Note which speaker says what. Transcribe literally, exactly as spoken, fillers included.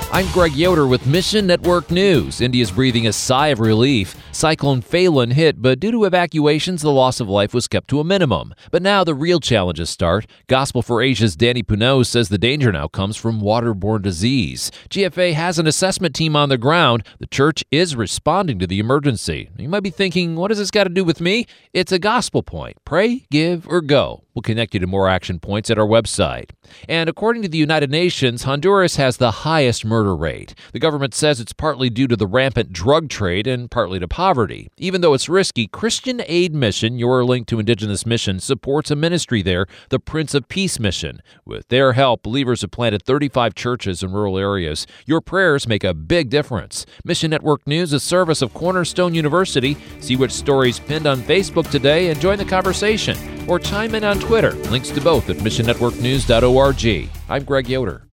Speaker 1: I'm Greg Yoder with Mission Network News. India's breathing a sigh of relief. Cyclone Phelan hit, but due to evacuations, the loss of life was kept to a minimum. But now the real challenges start. Gospel for Asia's Danny Puno says the danger now comes from waterborne disease. G F A has an assessment team on the ground. The church is responding to the emergency. You might be thinking, what does this got to do with me? It's a gospel point. Pray, give, or go. We'll connect you to more action points at our website. And according to the United Nations, Honduras has the highest murder rate. The government says it's partly due to the rampant drug trade and partly to poverty. Even though it's risky, Christian Aid Mission, your link to Indigenous Mission, supports a ministry there, the Prince of Peace Mission. With their help, believers have planted thirty-five churches in rural areas. Your prayers make a big difference. Mission Network News, a service of Cornerstone University. See which stories pinned on Facebook today and join the conversation. Or chime in on Twitter. Links to both at mission network news dot org. I'm Greg Yoder.